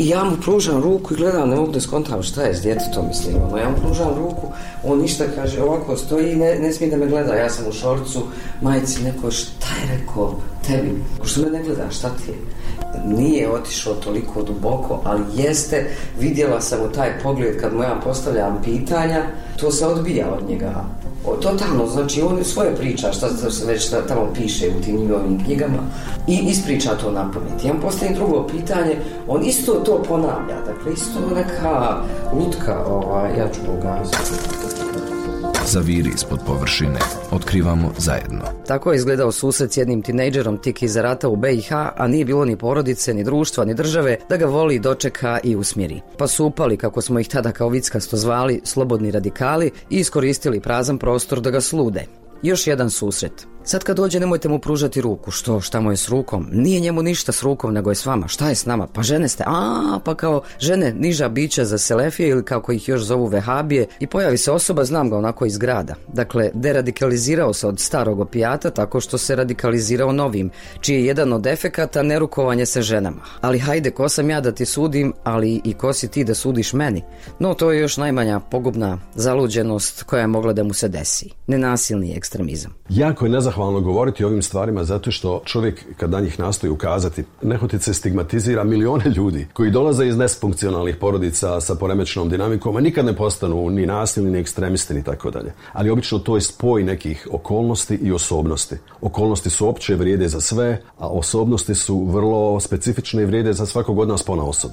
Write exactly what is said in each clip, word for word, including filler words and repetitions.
I ja mu pružam ruku i gledam, ne mogu da skontam šta je s djetetom, mislim, ono, ja mu pružam ruku, on ništa, kaže, ovako stoji i ne, ne smije da me gleda, ja sam u šorcu, majici, neko, šta je rekao tebi, što me ne gleda, šta ti je? Nije otišao toliko duboko, ali jeste, vidjela sam u taj pogled kad mu ja postavljam pitanja, to se odbija od njega. O, totalno, znači on svoje priča, šta se već tamo piše u tim njegovim knjigama i ispriča to na pamet. Ja mu postavim drugo pitanje, on isto to ponavlja, dakle isto neka lutka, ovaj, ja ću ugaziti. Zaviri ispod površine. Otkrivamo zajedno. Tako je izgledao susret s jednim tinejdžerom tik iza rata u be i ha, a nije bilo ni porodice, ni društva, ni države da ga voli, dočeka i usmjeri. Pa su upali, kako smo ih tada kao vickasto zvali, slobodni radikali i iskoristili prazan prostor da ga slude. Još jedan susret. Sad kad dođe nemojte mu pružati ruku. Što? Šta mu je s rukom? Nije njemu ništa s rukom, nego je s vama. Šta je s nama? Pa žene ste. A, pa kao žene niža bića za selefije ili kako ih još zovu vehabije. I pojavi se osoba, znam ga onako iz grada. Dakle, deradikalizirao se od starog opijata tako što se radikalizirao novim, čiji je jedan od efekata nerukovanje sa ženama. Ali hajde, ko sam ja da ti sudim, ali i ko si ti da sudiš meni? No, to je još najmanja pogubna zaluđenost koja je mogla da mu se desi. Nenasilni ekstremizam. Jako je nezahvalno govoriti o ovim stvarima zato što čovjek kad na njih nastoji ukazati nehotice stigmatizira milione ljudi koji dolaze iz nesfunkcionalnih porodica sa poremećenom dinamikom, a nikad ne postanu ni nasilni, ni ekstremisti, ni tako dalje. Ali obično to je spoj nekih okolnosti i osobnosti. Okolnosti su opće, vrijede za sve, a osobnosti su vrlo specifične i vrijede za svakog od nas ponaosob.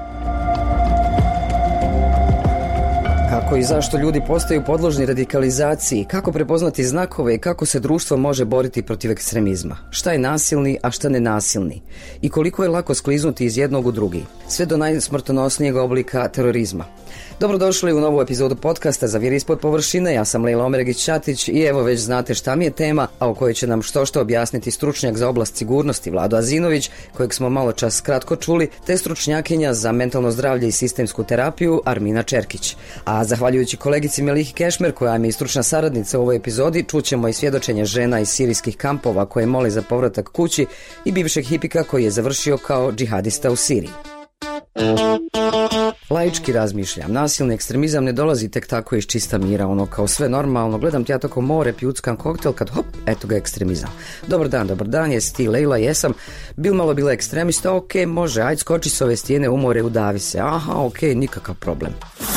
Kako i zašto ljudi postaju podložni radikalizaciji, kako prepoznati znakove i kako se društvo može boriti protiv ekstremizma. Šta je nasilni, a šta nenasilni? I koliko je lako skliznuti iz jednog u drugi, sve do najsmrtonosnijeg oblika terorizma. Dobrodošli u novu epizodu podcasta Zaviri ispod površine. Ja sam Lejla Omeregić-Ćatić i evo već znate šta mi je tema, a o kojoj će nam što što objasniti stručnjak za oblast sigurnosti Vlado Azinović, kojeg smo malo čas kratko čuli, te stručnjakinja za mentalno zdravlje i sistemsku terapiju Armina Čerkić. A zahvaljujući kolegici Melihi Kešmer, koja mi je stručna saradnica u ovoj epizodi, čućemo i svjedočenje žena iz sirijskih kampova koje mole za povratak kući i bivšeg hipika koji je završio kao džihadista u Siriji. Laički razmišljam, nasilni ekstremizam ne dolazi tek tako iz čista mira, ono kao sve normalno, gledam ti ja tako more, pjuckam koktel, kad hop, eto ga ekstremizam. Dobar dan, dobar dan, jesi ti Lejla, jesam, bil malo bila ekstremista, ok, može, ajde skoči s ove stijene, umore, udavi se, aha, ok, nikakav problem.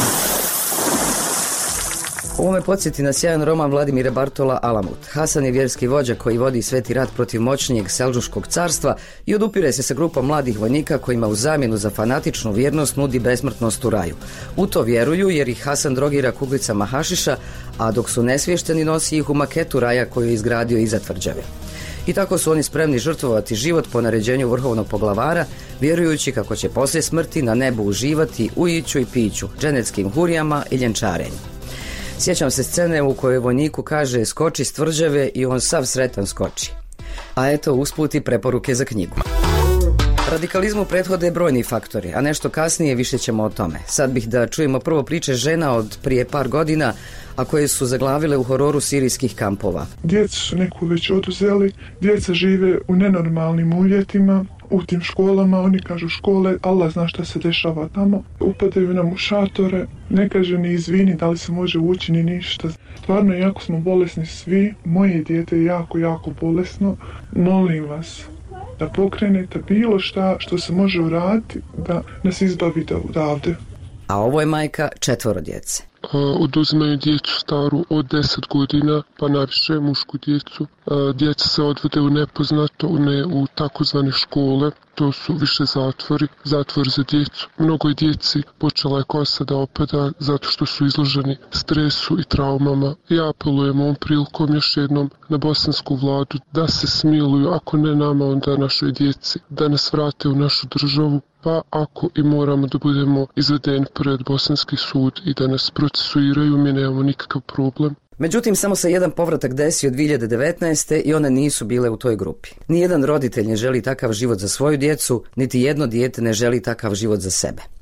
Ovo me podsjeti na sjajan roman Vladimira Bartola Alamut. Hasan je vjerski vođa koji vodi sveti rat protiv moćnijeg Selđuškog carstva i odupire se sa grupom mladih vojnika kojima u zamjenu za fanatičnu vjernost nudi besmrtnost u raju. U to vjeruju jer ih Hasan drogira kuglicama hašiša, a dok su nesvješteni nosi ih u maketu raja koju je izgradio iza tvrđave. I tako su oni spremni žrtvovati život po naređenju vrhovnog poglavara, vjerujući kako će poslije smrti na nebu uživati u iću i piću, dženeckim hurijama i ljenčarenju. Sjećam se scene u kojoj vojniku kaže skoči s tvrđave i on sav sretan skoči. A eto usput i preporuke za knjigu. Radikalizmu prethode brojni faktori, a nešto kasnije više ćemo o tome. Sad bih da čujemo prvo priče žena od prije par godina, a koje su zaglavile u hororu sirijskih kampova. Djecu su neku već oduzeli, djeca žive u nenormalnim uvjetima, u tim školama, oni kažu škole, Allah zna šta se dešava tamo. Upadaju nam u šatore, ne kaže ni izvini da li se može ući ni ništa. Stvarno, jako smo bolesni svi, moje dijete je jako, jako bolesno. Molim vas da pokrenete bilo šta što se može uraditi da nas izbavite odavde. A ovo je majka četvoro djece. Oduzimaju djecu staru od deset godina, pa najviše mušku djecu. Djeca se odvode u nepoznato, ne u takozvane škole, to su više zatvori, zatvor za djecu. Mnogo je djeci počela je kosa da opada zato što su izloženi stresu i traumama. Ja apelujem ovom prilikom još jednom na bosansku vladu da se smiluju, ako ne nama, onda našoj djeci, da nas vrate u našu državu. Pa ako i moramo da budemo izvedeni pred bosanski sud i da nas procesuiraju, mi nemamo nikakav problem. Međutim, samo se jedan povratak desio dvije hiljade devetnaeste. i one nisu bile u toj grupi. Nijedan roditelj ne želi takav život za svoju djecu, niti jedno dijete ne želi takav život za sebe.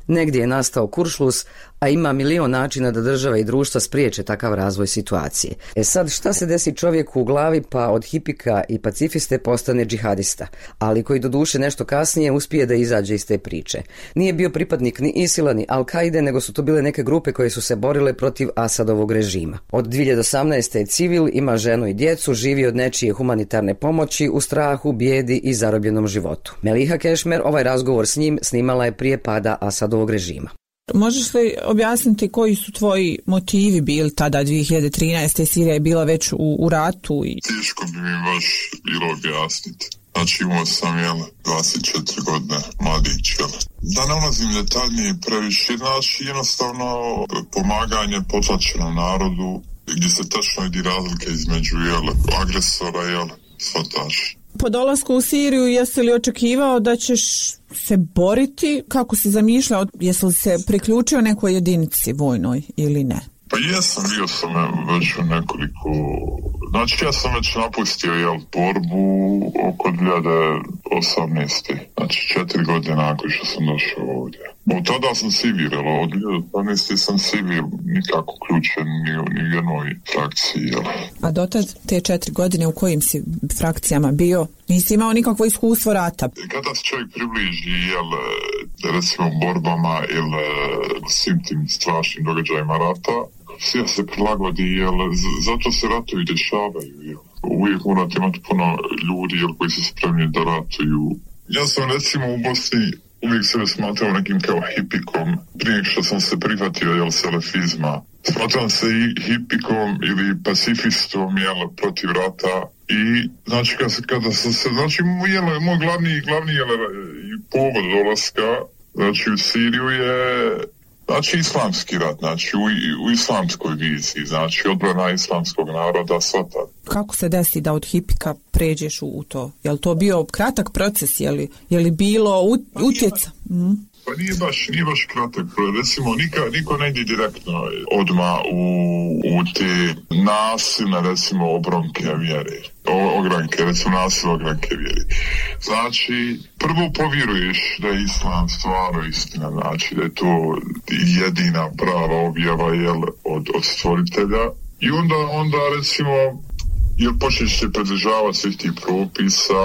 Negdje je nastao kuršlus, a ima milion načina da država i društva spriječe takav razvoj situacije. E sad, šta se desi čovjeku u glavi pa od hipika i pacifiste postane džihadista, ali koji doduše nešto kasnije uspije da izađe iz te priče. Nije bio pripadnik ni Isila ni Al-Kaide, nego su to bile neke grupe koje su se borile protiv Asadovog režima. Od dvije hiljade osamnaeste je civil, ima ženu i djecu, živi od nečije humanitarne pomoći u strahu, bijedi i zarobljenom životu. Meliha Kešmer ovaj razgovor s njim snimala je prije pada Asadovog režima. Možeš li objasniti koji su tvoji motivi bili tada dvije hiljade trinaeste. Sirija je bila već u, u ratu? I... Teško bi mi baš bilo objasniti. Znači imao sam jel, dvadeset četiri godine, mladić. Jel. Da ne ulazim detaljnije previše, znači jednostavno pomaganje potlačenom narodu gdje se tačno vidi razlike između jel, agresora i svataša. Po dolasku u Siriju jesi li očekivao da ćeš se boriti? Kako si zamišljao? Jesi li se priključio nekoj jedinici vojnoj ili ne? Pa jesam, bio sam već u nekoliko... Znači ja sam već napustio jel, borbu oko dvije hiljade osamnaeste. Znači četiri godine nakon što sam došao ovdje. Od tada sam civil, od dvije hiljade osamnaeste sam civil, nikako ključen ni u ni jednoj frakciji. Jel. A dotad te četiri godine u kojim si frakcijama bio? Nisi imao nikakvo iskustvo rata? Kada se čovjek približi, jel, recimo borbama ili svim tim strašnim događajima rata, sve se prilagodi, jel, zato se ratovi dešavaju, jel. Uvijek morate imati puno ljudi, jel, koji su spremni da ratuju. Ja sam recimo u Bosni uvijek sebe smatrao nekim kao hipikom, prije što sam se prihvatio, jel, selefizma. Smatram se i hipikom ili pacifistom, jel, protiv rata. I, znači, kada, kada sam se, znači, jel, moj glavni, glavni, jel, povod dolaska, znači, u Siriju je... Znači islamski rat, znači u, u islamskoj viziji, znači odbrana islamskog naroda, svata. Kako se desi da od hipika pređeš u, u to? Je li to bio kratak proces, je li, je li bilo ut, utjeca? Mm. Pa nije baš, nije baš kratak, recimo nika, niko ne ide direktno odmah u, u te nasilne, recimo, obronke vjere, o, ogranke, recimo nasilne ogranke vjere. Znači, prvo povjeruješ da je islam stvarno istina, znači da je to jedina prava objava, jel, od, od stvoritelja, i onda, onda recimo, jel, počneš se pridržavati svih tih propisa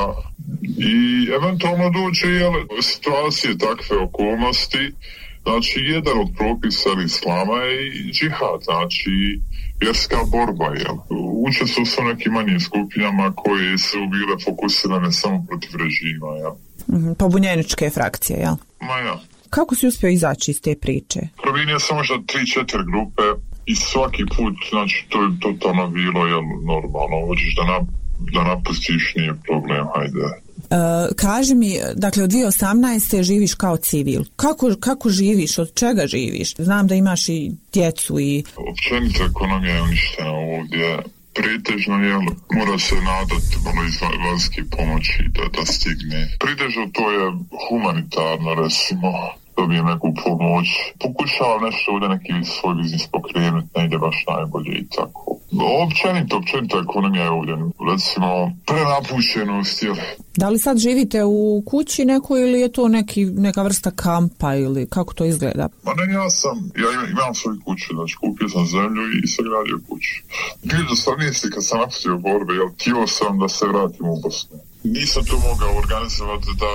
i eventualno dođe, jel, situacije, takve okolnosti. Znači, jedan od propisa islama je i džihad, znači vjerska borba, jel. Učestvuju su nekim manjim skupinama koje su bile fokusirane samo protiv režima, jel. Mm, pobunjeničke frakcije, jel? Ma ja. Kako si uspio izaći iz te priče? Provinio sam možda tri četiri grupe i svaki put, znači, to je totalno bilo, jel, normalno. Hoćeš da, nap, da napustiš, nije problem, hajde. Uh, kaži mi, dakle od dvije hiljade osamnaeste živiš kao civil. Kako, kako živiš? Od čega živiš? Znam da imaš i djecu i... Općenito ekonomija je uništena ovdje. Pretežno, jel, mora se nadati malo iz vanjske pomoći da, da stigne. Pretežno to je humanitarno, recimo, dobijem neku pomoć. Pokušavam nešto ovdje neki svoj biznis pokrenuti, ne ide baš najbolje i tako. Općenito, općenito ekonomija je ovdje, recimo, prenapušenost, jel. Da li sad živite u kući nekoj ili je to neki, neka vrsta kampa ili kako to izgleda? Ma ne, ja sam, ja imam, imam svoju kuću, znači kupio sam zemlju i sagradio kuću. dvije hiljade osamnaeste kad sam napustio borbe, jel, htio sam da se vratim u Bosnu. Nisam to mogao organizovati da,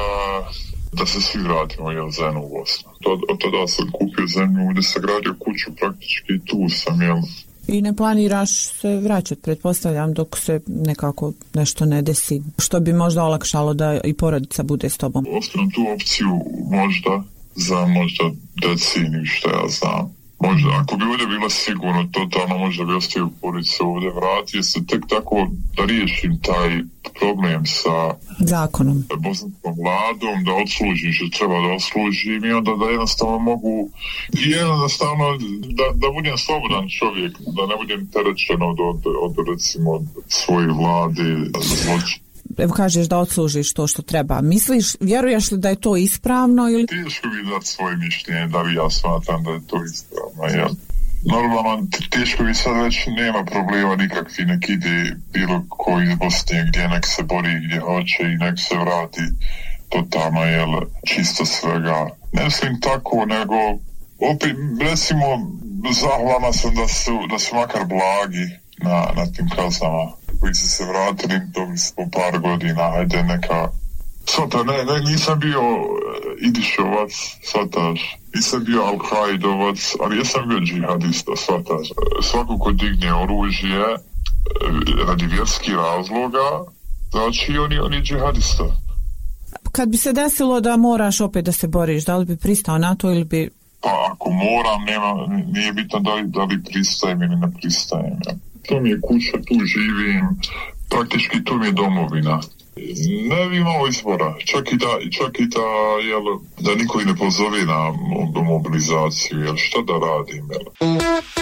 da se svi vratimo, jel, zajedno u Bosnu. Od tada sam kupio zemlju gdje sagradio kuću, praktički tu sam, jel. I ne planiraš se vraćati, pretpostavljam, dok se nekako nešto ne desi, što bi možda olakšalo da i porodica bude s tobom? Ostavim tu opciju možda za možda deceniju, što ja znam. Možda, ako bi ovdje bilo sigurno, totalno možda bi ostavio porodicu ovdje, vratio se tek tako da riješim taj problem sa zakonom, bosanskom vladom, da odslužim što treba da odslužim i onda da jednostavno mogu i jednostavno da, da budem slobodan čovjek, da ne budem terečen od, od, od recimo od svoje vlade zločina. Evo kažeš da odslužiš to što treba. Misliš, vjeruješ li da je to ispravno ili... Teško bi dati svoje mišljenje, da li ja smatram da je to ispravno, ja. Normalno, teško bi sad već nema problema nikakvi, nek ide bilo koji iz Bosne gdje nek se bori gdje hoće i nek se vrati totalno, jel, čisto svega. Ne mislim tako, nego opet, recimo, zahvalna sam da su, da su makar blagi na, na tim kaznama koji su se vratili dobili po par godina, hajde neka svata, ne, ne, nisam bio Idišovac, svataš, nisam bio Al-Kaidovac, ali jesam bio džihadista, svataš. Svako ko digne oružje radi vjerskih razloga, znači on je, on je džihadista. Kad bi se desilo da moraš opet da se boriš, da li bi pristao na to ili bi... Pa ako moram, nema, nije bitno da li, da li pristajem ili ne pristajem. Ja. To mi je kuća, tu živim, praktički tu mi je domovina. Ne bi imao izbora, čak i da, čak i da, jel, da niko i ne pozove na mobilizaciju, jel, šta da radim, jel.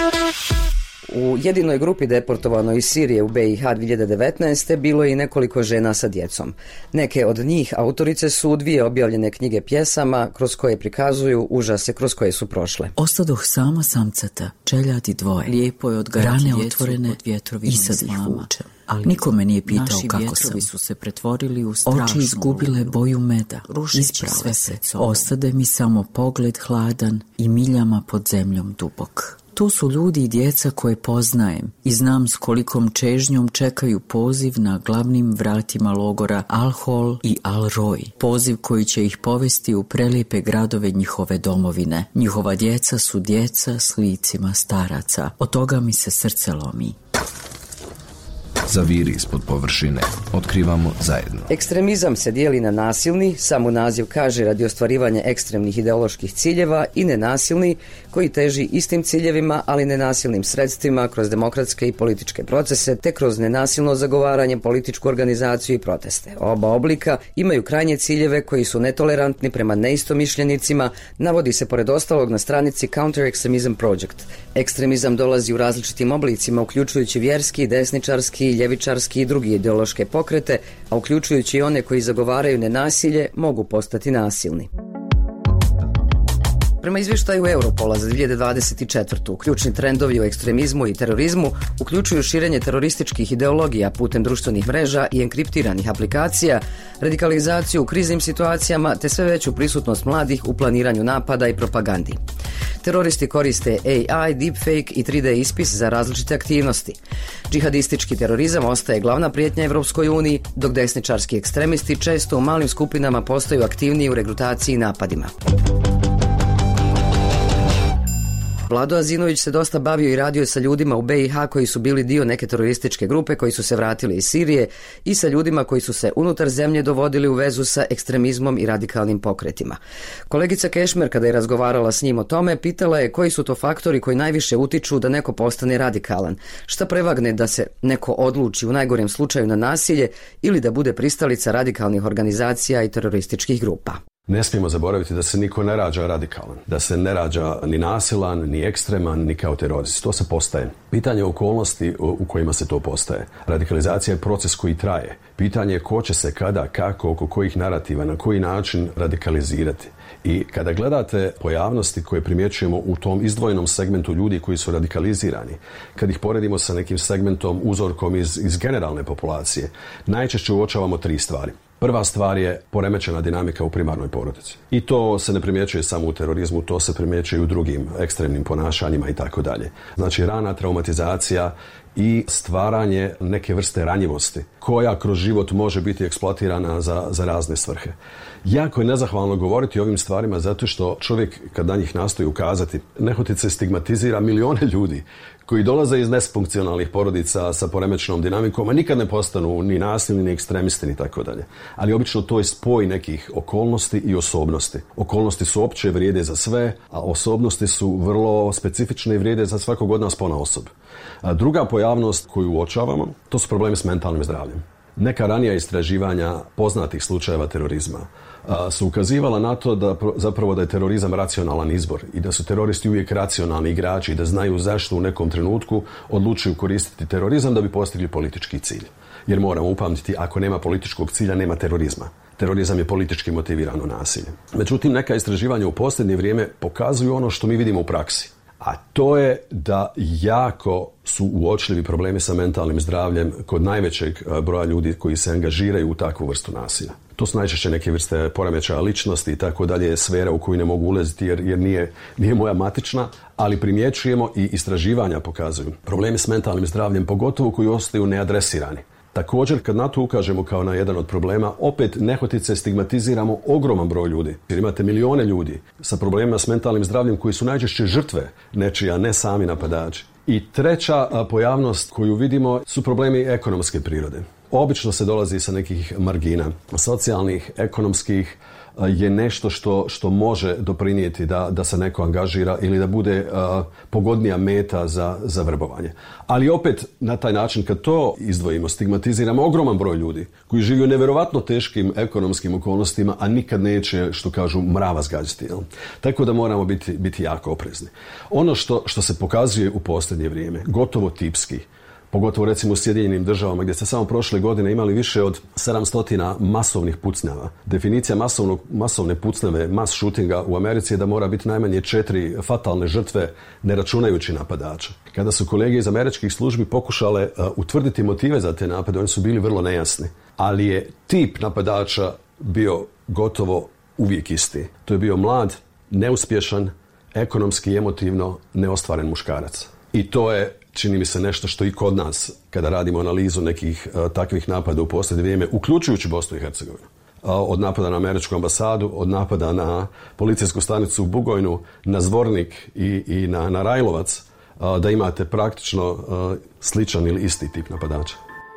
U jedinoj grupi deportovanoj iz Sirije u B i H dvije hiljade devetnaeste. bilo je i nekoliko žena sa djecom. Neke od njih autorice su dvije objavljene knjige pjesama kroz koje prikazuju užase kroz koje su prošle. Ostadoh sama samcata, čeljadi dvoje, lijepo je odgajati rane otvorene i sad ih vučem. Ali nikome nije pitao kako sam. Su se pretvorili u strašnu oči izgubile boju meda, isprale se. Ostade mi samo pogled hladan i miljama pod zemljom dubok. To su ljudi i djeca koje poznajem i znam s kolikom čežnjom čekaju poziv na glavnim vratima logora Al-Hol i Al-Roj. Poziv koji će ih povesti u prelijepe gradove njihove domovine. Njihova djeca su djeca s licima staraca. Od toga mi se srce lomi. Zaviri ispod površine. Otkrivamo zajedno. Ekstremizam se dijeli na nasilni, samo naziv kaže radi ostvarivanja ekstremnih ideoloških ciljeva, i nenasilni, koji teži istim ciljevima, ali nenasilnim sredstvima kroz demokratske i političke procese, te kroz nenasilno zagovaranje, političku organizaciju i proteste. Oba oblika imaju krajnje ciljeve koji su netolerantni prema neistomišljenicima, navodi se pored ostalog na stranici Counter Extremism Project. Ekstremizam dolazi u različitim oblicima, uključujući vjerski, desničarski, ljevičarski i drugi ideološke pokrete, a uključujući i one koji zagovaraju nenasilje, mogu postati nasilni. Prema izvještaju Europola za dvije hiljade dvadeset četvrtu. ključni trendovi u ekstremizmu i terorizmu uključuju širenje terorističkih ideologija putem društvenih mreža i enkriptiranih aplikacija, radikalizaciju u kriznim situacijama te sve veću prisutnost mladih u planiranju napada i propagandi. Teroristi koriste A I, deepfake i tri D ispis za različite aktivnosti. Džihadistički terorizam ostaje glavna prijetnja Evropskoj uniji, dok desničarski ekstremisti često u malim skupinama postaju aktivniji u regrutaciji i napadima. Vlado Azinović se dosta bavio i radio sa ljudima u B i H koji su bili dio neke terorističke grupe koji su se vratili iz Sirije i sa ljudima koji su se unutar zemlje dovodili u vezu sa ekstremizmom i radikalnim pokretima. Kolegica Kešmer, kada je razgovarala s njim o tome, pitala je koji su to faktori koji najviše utiču da neko postane radikalan. Šta prevagne da se neko odluči u najgorem slučaju na nasilje ili da bude pristalica radikalnih organizacija i terorističkih grupa. Ne smijemo zaboraviti da se niko ne rađa radikalan, da se ne rađa ni nasilan, ni ekstreman, ni kao terorist. To se postaje. Pitanje je okolnosti u kojima se to postaje. Radikalizacija je proces koji traje. Pitanje je ko će se, kada, kako, oko kojih narativa, na koji način radikalizirati. I kada gledate pojavnosti koje primjećujemo u tom izdvojenom segmentu ljudi koji su radikalizirani, kad ih poredimo sa nekim segmentom, uzorkom iz, iz generalne populacije, najčešće uočavamo tri stvari. Prva stvar je poremećena dinamika u primarnoj porodici. I to se ne primjećuje samo u terorizmu, to se primjećuje i u drugim ekstremnim ponašanjima i tako dalje. Znači rana traumatizacija i stvaranje neke vrste ranjivosti koja kroz život može biti eksploatirana za, za razne svrhe. Jako je nezahvalno govoriti o ovim stvarima zato što čovjek kad na njih nastoji ukazati, nehotice stigmatizira milione ljudi koji dolaze iz nesfunkcionalnih porodica sa poremećenom dinamikom, a nikad ne postanu ni nasilni, ni ekstremisti, ni tako dalje. Ali obično to je spoj nekih okolnosti i osobnosti. Okolnosti su opće, vrijede za sve, a osobnosti su vrlo specifične i vrijede za svakog od nas ponaosob. A druga pojavnost koju uočavamo, to su problemi s mentalnim zdravljem. Neka ranija istraživanja poznatih slučajeva terorizma a, su ukazivala na to da zapravo da je terorizam racionalan izbor i da su teroristi uvijek racionalni igrači i da znaju zašto u nekom trenutku odlučuju koristiti terorizam da bi postigli politički cilj. Jer moramo upamtiti, ako nema političkog cilja, nema terorizma. Terorizam je politički motivirano nasilje. Međutim, neka istraživanja u posljednje vrijeme pokazuju ono što mi vidimo u praksi. A to je da jako su uočljivi problemi sa mentalnim zdravljem kod najvećeg broja ljudi koji se angažiraju u takvu vrstu nasilja. To su najčešće neke vrste poremećaja ličnosti i tako dalje, sfera u koju ne mogu ulaziti jer, jer nije, nije moja matična, ali primjećujemo i istraživanja pokazuju problemi s mentalnim zdravljem, pogotovo koji ostaju neadresirani. Također, kad na to ukažemo kao na jedan od problema, opet nehotice stigmatiziramo ogroman broj ljudi. Jer imate milione ljudi sa problemima s mentalnim zdravljem koji su najčešće žrtve nečija, ne sami napadači. I treća pojavnost koju vidimo su problemi ekonomske prirode. Obično se dolazi sa nekih margina, socijalnih, ekonomskih, je nešto što, što može doprinijeti da, da se neko angažira ili da bude uh, pogodnija meta za, za vrbovanje. Ali opet na taj način kad to izdvojimo, stigmatiziramo ogroman broj ljudi koji žive u nevjerovatno teškim ekonomskim okolnostima, a nikad neće, što kažu, mrava zgađati. Jel? Tako da moramo biti, biti jako oprezni. Ono što, što se pokazuje u posljednje vrijeme, gotovo tipski, pogotovo recimo u Sjedinjenim državama gdje ste samo prošle godine imali više od sedamsto masovnih pucnjava. Definicija masovnog, masovne pucnjave, mass shootinga u Americi je da mora biti najmanje četiri fatalne žrtve ne računajući napadača. Kada su kolege iz američkih službi pokušale uh, utvrditi motive za te napade, oni su bili vrlo nejasni. Ali je tip napadača bio gotovo uvijek isti. To je bio mlad, neuspješan, ekonomski i emotivno neostvaren muškarac. I to je, čini mi se, nešto što i kod nas, kada radimo analizu nekih uh, takvih napada u posljednje vrijeme, uključujući Bosnu i Hercegovinu, uh, od napada na američku ambasadu, od napada na policijsku stanicu u Bugojnu, na Zvornik i, i na, na Rajlovac, uh, da imate praktično uh, sličan ili isti tip napadača.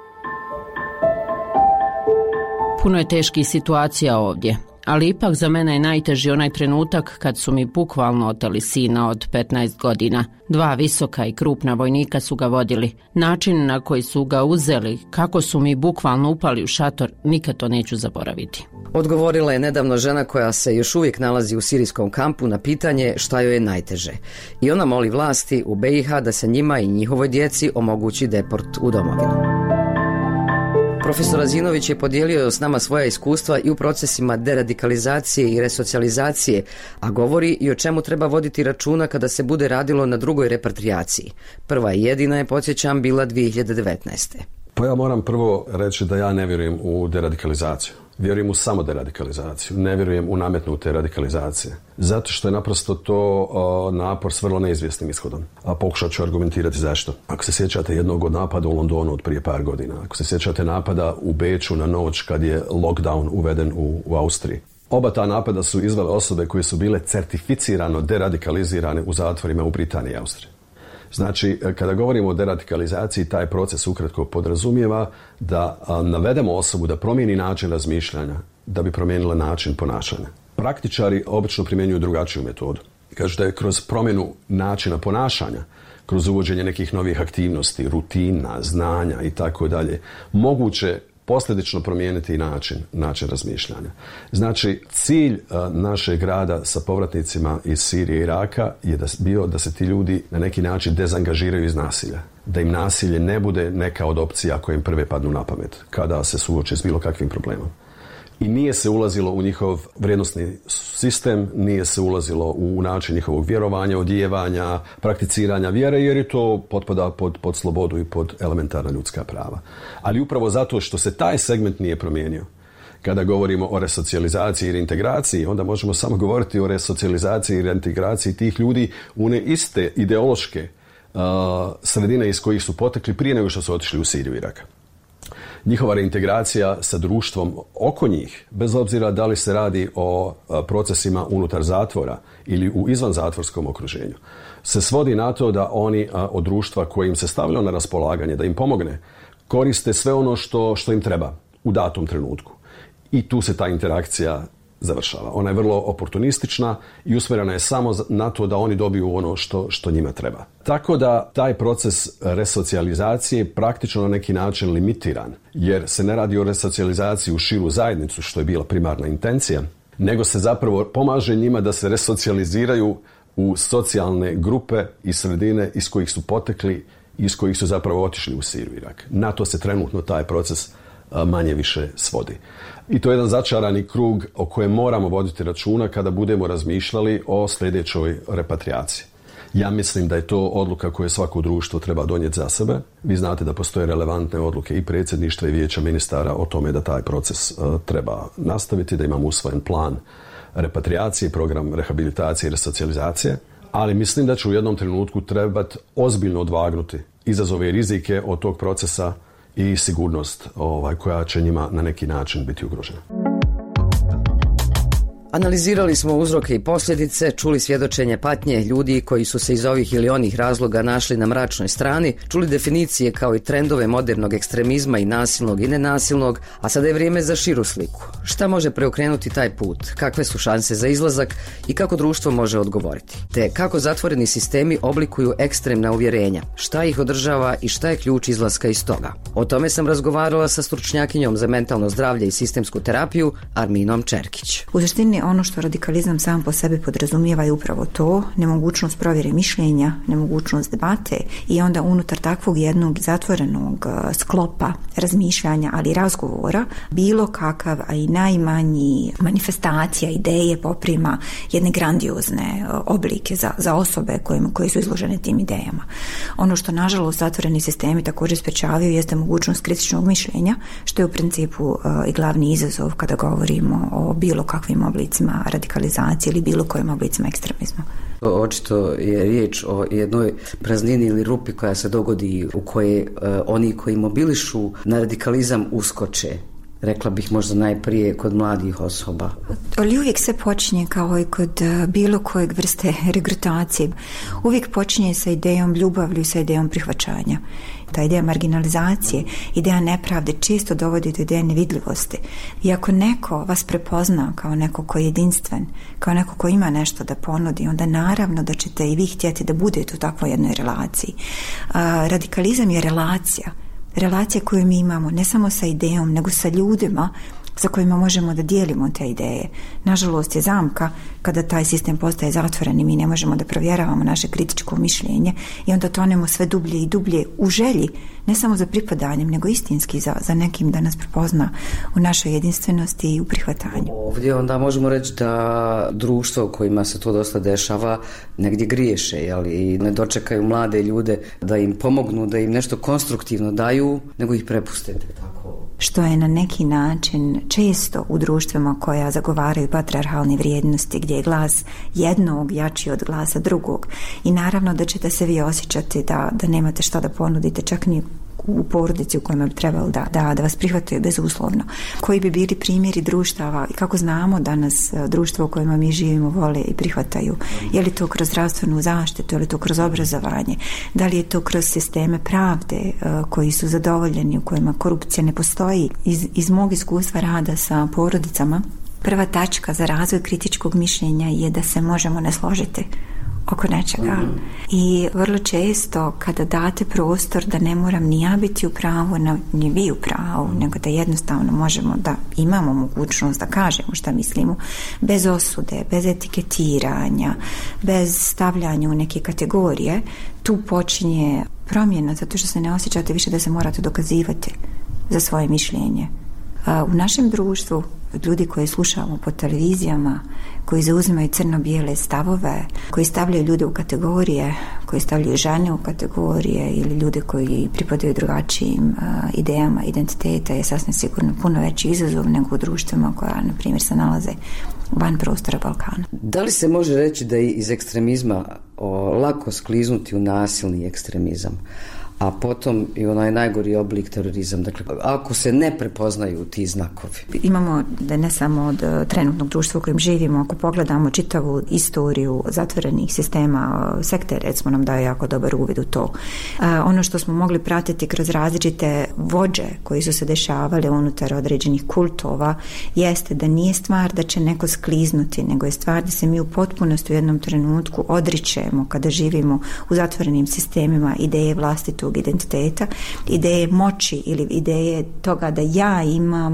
Puno je teških situacija ovdje, ali ipak za mene je najteži onaj trenutak kad su mi bukvalno oteli sina od petnaest godina. Dva visoka i krupna vojnika su ga vodili. Način na koji su ga uzeli, kako su mi bukvalno upali u šator, nikad to neću zaboraviti. Odgovorila je nedavno žena koja se još uvijek nalazi u sirijskom kampu na pitanje šta joj je najteže. I ona moli vlasti u be i ha da se njima i njihovoj djeci omogući deport u domovinu. Profesor Azinović je podijelio s nama svoja iskustva i u procesima deradikalizacije i resocijalizacije, a govori i o čemu treba voditi računa kada se bude radilo na drugoj repatrijaciji. Prva i jedina je, podsjećam, bila dvije hiljade devetnaeste. Pa ja moram prvo reći da ja ne vjerujem u deradikalizaciju. Vjerujem u samo deradikalizaciju. Ne vjerujem u nametnute radikalizacije. Zato što je naprosto to uh, napor s vrlo neizvjesnim ishodom. A pokušat ću argumentirati zašto. Ako se sjećate jednog od napada u Londonu od prije par godina, ako se sjećate napada u Beču na noć kad je lockdown uveden u, u Austriji. Oba ta napada su izvele osobe koje su bile certificirano deradikalizirane u zatvorima u Britaniji i Austriji. Znači, kada govorimo o deradikalizaciji, taj proces ukratko podrazumijeva da a, navedemo osobu da promijeni način razmišljanja, da bi promijenila način ponašanja. Praktičari obično primjenjuju drugačiju metodu. Kažu da je kroz promjenu načina ponašanja, kroz uvođenje nekih novih aktivnosti, rutina, znanja i tako dalje, moguće posljedično promijeniti način, način razmišljanja. Znači, cilj a, našeg rada sa povratnicima iz Sirije i Iraka je da, bio da se ti ljudi na neki način dezangažiraju iz nasilja. Da im nasilje ne bude neka od opcija koje im prve padnu na pamet kada se suoče s bilo kakvim problemom. I nije se ulazilo u njihov vrijednosni sistem, nije se ulazilo u način njihovog vjerovanja, odijevanja, prakticiranja vjere, jer i to potpada pod, pod slobodu i pod elementarna ljudska prava. Ali upravo zato što se taj segment nije promijenio, kada govorimo o resocijalizaciji i reintegraciji, onda možemo samo govoriti o resocijalizaciji i reintegraciji tih ljudi u one iste ideološke uh, sredine iz kojih su potekli prije nego što su otišli u Siriju i Irak. Njihova reintegracija sa društvom oko njih, bez obzira da li se radi o procesima unutar zatvora ili u izvanzatvorskom okruženju, se svodi na to da oni od društva koje im se stavljalo na raspolaganje, da im pomogne, koriste sve ono što, što im treba u datom trenutku. I tu se ta interakcija završava. Ona je vrlo oportunistična i usmjerena je samo na to da oni dobiju ono što, što njima treba. Tako da taj proces resocijalizacije praktično na neki način limitiran, jer se ne radi o resocijalizaciji u širu zajednicu, što je bila primarna intencija, nego se zapravo pomaže njima da se resocijaliziraju u socijalne grupe i sredine iz kojih su potekli i iz kojih su zapravo otišli u Siriju i Irak. Na to se trenutno taj proces manje više svodi. I to je jedan začarani krug o kojem moramo voditi računa kada budemo razmišljali o sljedećoj repatrijaciji. Ja mislim da je to odluka koju svako društvo treba donijeti za sebe. Vi znate da postoje relevantne odluke i predsjedništva i vijeća ministara o tome da taj proces uh, treba nastaviti, da imamo usvojen plan repatriacije, program rehabilitacije i resocijalizacije, ali mislim da će u jednom trenutku trebati ozbiljno odvagnuti izazove i rizike od tog procesa i sigurnost ovaj, koja će njima na neki način biti ugrožena. Analizirali smo uzroke i posljedice, čuli svjedočenje patnje ljudi koji su se iz ovih ili onih razloga našli na mračnoj strani, čuli definicije kao i trendove modernog ekstremizma i nasilnog i nenasilnog, a sada je vrijeme za širu sliku. Šta može preokrenuti taj put? Kakve su šanse za izlazak i kako društvo može odgovoriti? Te kako zatvoreni sistemi oblikuju ekstremna uvjerenja? Šta ih održava i šta je ključ izlaska iz toga? O tome sam razgovarala sa stručnjakinjom za mentalno zdravlje i sistemsku terapiju Arminom Čerkić. U suštini ono što radikalizam sam po sebi podrazumijeva je upravo to, nemogućnost provjere mišljenja, nemogućnost debate i onda unutar takvog jednog zatvorenog sklopa razmišljanja, ali i razgovora, bilo kakav, a i najmanji manifestacija, ideje poprima jedne grandiozne oblike za, za osobe koje, koje su izložene tim idejama. Ono što nažalost zatvoreni sistemi također sprečavaju jeste mogućnost kritičnog mišljenja, što je u principu uh, i glavni izazov kada govorimo o bilo kakvim oblicima radikalizacije ili bilo kojim oblicima ekstremizma. Očito je riječ o jednoj praznini ili rupi koja se dogodi u kojoj uh, oni koji mobilišu na radikalizam uskoče. Rekla bih možda najprije kod mladih osoba. Ali uvijek se počinje kao i kod bilo kojeg vrste regrutacije. Uvijek počinje sa idejom ljubavlju, sa idejom prihvaćanja. Ta ideja marginalizacije, ideja nepravde često dovodi do ideje nevidljivosti. I ako neko vas prepozna kao neko koji je jedinstven, kao neko koji ima nešto da ponudi, onda naravno da ćete i vi htjeti da budete u takvoj jednoj relaciji. A, radikalizam je relacija. Relacija koju mi imamo ne samo sa idejom, nego sa ljudima sa kojima možemo da dijelimo te ideje. Nažalost je zamka kada taj sistem postaje zatvoren i mi ne možemo da provjeravamo naše kritičko mišljenje i onda tonemo sve dublje i dublje u želji, ne samo za pripadanjem, nego istinski za, za nekim da nas prepozna u našoj jedinstvenosti i u prihvatanju. Ovdje onda možemo reći da društvo u kojima se to dosta dešava negdje griješe, jel? I ne dočekaju mlade ljude da im pomognu, da im nešto konstruktivno daju, nego ih prepuste tako. Što je na neki način često u društvima koja zagovaraju patrijarhalne vrijednosti, gdje je glas jednog jači od glasa drugog. I naravno da ćete se vi osjećati da, da nemate šta da ponudite, čak ni u porodici u kojima bi trebalo da, da, da vas prihvataju bezuslovno. Koji bi bili primjeri društava i kako znamo da nas društvo u kojima mi živimo vole i prihvataju? Je li to kroz zdravstvenu zaštitu, je li to kroz obrazovanje? Da li je to kroz sisteme pravde uh, koji su zadovoljeni, u kojima korupcija ne postoji? Iz, iz mog iskustva rada sa porodicama, prva tačka za razvoj kritičkog mišljenja je da se možemo ne složiti oko nečega. Mm. I vrlo često kada date prostor da ne moram ni ja biti u pravu, ni vi u pravu, mm. nego da jednostavno možemo da imamo mogućnost da kažemo šta mislimo, bez osude, bez etiketiranja, bez stavljanja u neke kategorije, tu počinje promjena, zato što se ne osjećate više da se morate dokazivati za svoje mišljenje. U našem društvu, ljudi koje slušamo po televizijama, koji zauzimaju crno-bijele stavove, koji stavljaju ljude u kategorije, koji stavljaju žene u kategorije ili ljude koji pripadaju drugačijim uh, idejama identiteta, je sasvim sigurno puno veći izazov nego u društvima koja, na primjer, se nalaze van prostora Balkana. Da li se može reći da je iz ekstremizma o, lako skliznuti u nasilni ekstremizam, a potom i onaj najgori oblik terorizam, dakle, ako se ne prepoznaju ti znakovi? Imamo da ne samo od trenutnog društva u kojem živimo, ako pogledamo čitavu istoriju zatvorenih sistema, sekte recimo nam daje jako dobar uvid u to. Ono što smo mogli pratiti kroz različite vođe koji su se dešavali unutar određenih kultova jeste da nije stvar da će neko skliznuti, nego je stvar da se mi u potpunosti u jednom trenutku odričemo kada živimo u zatvorenim sistemima ideje vlastitog identiteta, ideje moći ili ideje toga da ja imam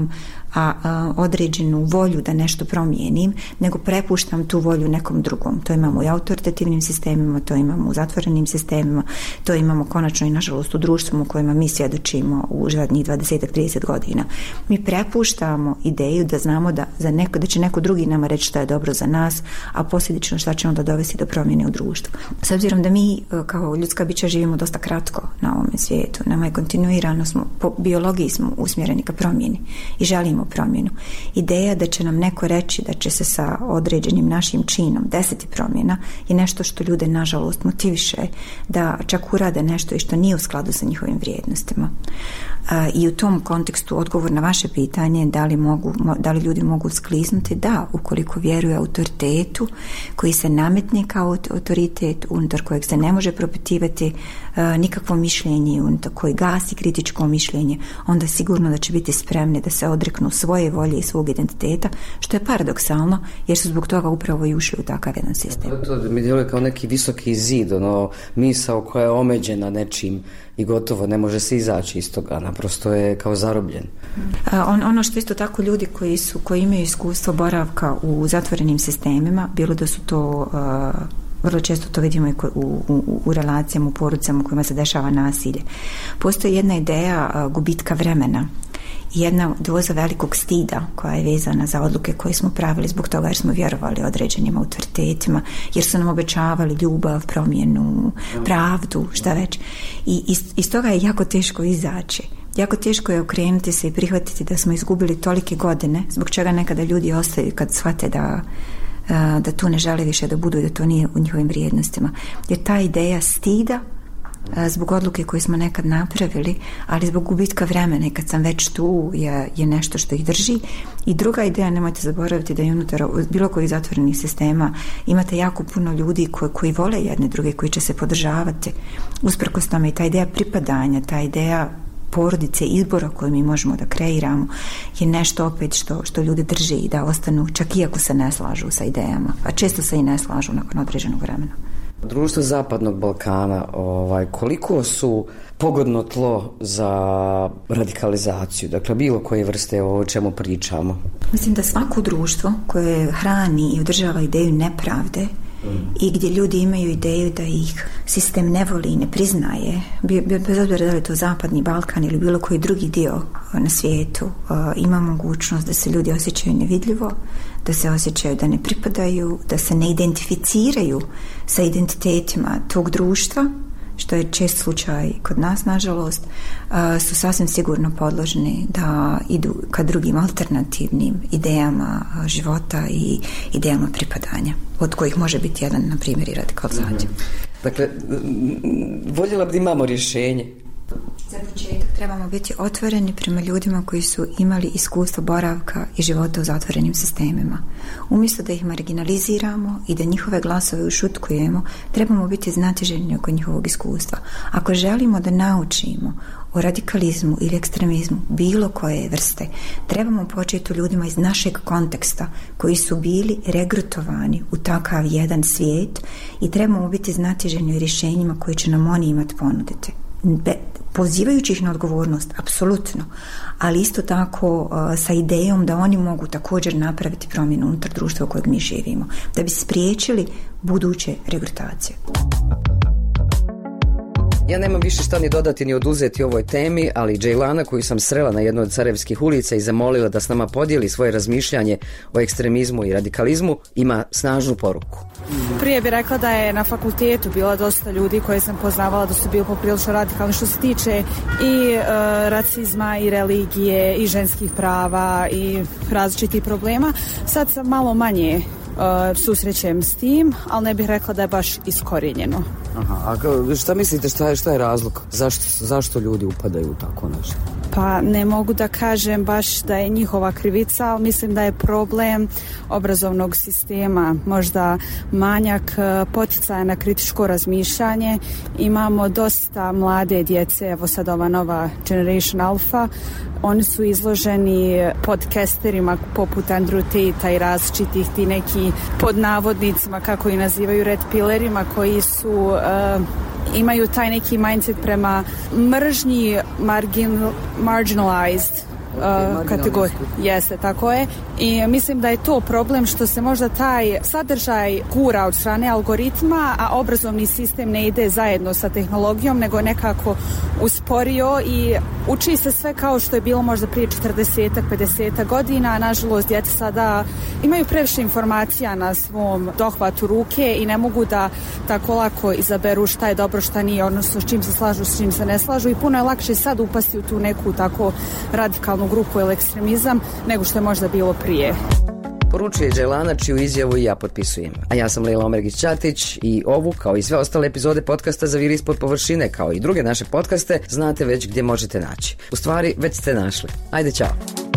a, a određenu volju da nešto promijenim, nego prepuštam tu volju nekom drugom. To imamo i autoritativnim sistemima, to imamo u zatvorenim sistemima, to imamo konačno i nažalost u društvu u kojima mi svjedočimo u zadnjih dvadeset do trideset godina. Mi prepuštamo ideju da znamo da, za neko, da će neko drugi nama reći šta je dobro za nas, a posljedično šta će onda dovesti do promjene u društvu. S obzirom da mi kao ljudska bića živimo dosta kratko na ovome svijetu, nama je kontinuirano, smo, po biologiji smo usmjereni ka promjeni i želimo promjenu. Ideja da će nam neko reći da će se sa određenim našim činom desiti promjena je nešto što ljude nažalost motiviše da čak urade nešto i što nije u skladu sa njihovim vrijednostima. I u tom kontekstu odgovor na vaše pitanje da li, mogu, da li ljudi mogu skliznuti, da, ukoliko vjeruje autoritetu koji se nametne kao autoritet, unutar kojeg se ne može propitivati nikakvo mišljenje, unutar koji gasi kritičko mišljenje, onda sigurno da će biti spremni da se odreknu svoje volje i svog identiteta, što je paradoksalno, jer su zbog toga upravo i ušli u takav jedan sistem. To, to mi djeluje kao neki visoki zid, ono, misao koja je omeđena nečim i gotovo ne može se izaći iz toga, naprosto je kao zarobljen. On, ono što isto tako ljudi koji su koji imaju iskustvo boravka u zatvorenim sistemima, bilo da su to uh, vrlo često to vidimo i u, u, u relacijama, u porodicama u kojima se dešava nasilje. Postoji jedna ideja uh, gubitka vremena, jedna doza velikog stida koja je vezana za odluke koje smo pravili zbog toga jer smo vjerovali određenim autoritetima, jer su nam obećavali ljubav, promjenu, pravdu, šta već. I iz, iz toga je jako teško izaći. Jako teško je okrenuti se i prihvatiti da smo izgubili tolike godine, zbog čega nekada ljudi ostaju kad shvate da da tu ne žele više da budu i da to nije u njihovim vrijednostima. Jer ta ideja stida zbog odluke koje smo nekad napravili, ali zbog gubitka vremena i kad sam već tu je, je nešto što ih drži. I druga ideja, nemojte zaboraviti da je unutar bilo kojih zatvorenih sistema imate jako puno ljudi koji, koji vole jedne druge, koji će se podržavati usprkos tome, i ta ideja pripadanja, ta ideja porodice, izbora koje mi možemo da kreiramo je nešto opet što, što ljudi drži i da ostanu čak iako se ne slažu sa idejama, a često se i ne slažu nakon određenog vremena. Društvo Zapadnog Balkana, ovaj, koliko su pogodno tlo za radikalizaciju, dakle bilo koje vrste o čemu pričamo? Mislim da svako društvo koje hrani i održava ideju nepravde i gdje ljudi imaju ideju da ih sistem ne voli i ne priznaje, bez obzira da li je to Zapadni Balkan ili bilo koji drugi dio na svijetu, ima mogućnost da se ljudi osjećaju nevidljivo, da se osjećaju da ne pripadaju, da se ne identificiraju sa identitetima tog društva, što je čest slučaj kod nas, nažalost, su sasvim sigurno podložni da idu ka drugim alternativnim idejama života i idejama pripadanja, od kojih može biti jedan, na primjer, i radikalizacija. Dakle, voljela bi da imamo rješenje. Za početak trebamo biti otvoreni prema ljudima koji su imali iskustvo boravka i života u zatvorenim sistemima. Umjesto da ih marginaliziramo i da njihove glasove ušutkujemo, trebamo biti znatiželjni oko njihovog iskustva. Ako želimo da naučimo o radikalizmu ili ekstremizmu bilo koje vrste, trebamo početi u ljudima iz našeg konteksta koji su bili regrutovani u takav jedan svijet i trebamo biti znatiželjni u rješenjima koje će nam oni imati ponuditi. Be, pozivajući ih na odgovornost, apsolutno, ali isto tako uh, sa idejom da oni mogu također napraviti promjenu unutar društva u kojeg mi živimo, da bi spriječili buduće regrutacije. Ja nemam više šta ni dodati ni oduzeti ovoj temi, ali Džejlana, koju sam srela na jednoj od Sarajevskih ulica i zamolila da s nama podijeli svoje razmišljanje o ekstremizmu i radikalizmu, ima snažnu poruku. Prije bih rekla da je na fakultetu bilo dosta ljudi koje sam poznavala da su bili poprilično radikalni što se tiče i e, rasizma i religije i ženskih prava i različitih problema. Sad sam malo manje Uh, susrećem s tim, ali ne bih rekla da je baš iskorijenjeno. Aha, a šta mislite, šta je, šta je razlog? Zašto, zašto ljudi upadaju u tako nešto? Pa ne mogu da kažem baš da je njihova krivica, ali mislim da je problem obrazovnog sistema, možda manjak poticaja na kritičko razmišljanje. Imamo dosta mlade djece, evo sad ova nova Generation Alpha, oni su izloženi podcasterima poput Andrew Tate i različitih ti neki pod navodnicima, kako i nazivaju, red pillerima, koji su uh, imaju taj neki mindset prema mržnji margin, marginalized uh, kategoriju. Jeste, tako je. I mislim da je to problem što se možda taj sadržaj gura od strane algoritma, a obrazovni sistem ne ide zajedno sa tehnologijom, nego nekako usporio i uči se sve kao što je bilo možda prije četrdesetak, pedesetak godina, a nažalost djeca sada imaju previše informacija na svom dohvatu ruke i ne mogu da tako lako izaberu šta je dobro, šta nije, odnosno s čim se slažu, s čim se ne slažu i puno je lakše sad upasti u tu neku tako radikalnu grupu ili ekstremizam nego što je možda bilo prije. Poručuje Đelana, čiju izjavu i ja potpisujem. A ja sam Lejla Omergić-Ćatić i ovu, kao i sve ostale epizode podcasta Zaviri ispod površine, kao i druge naše podcaste, znate već gdje možete naći. U stvari, već ste našli. Ajde, čao!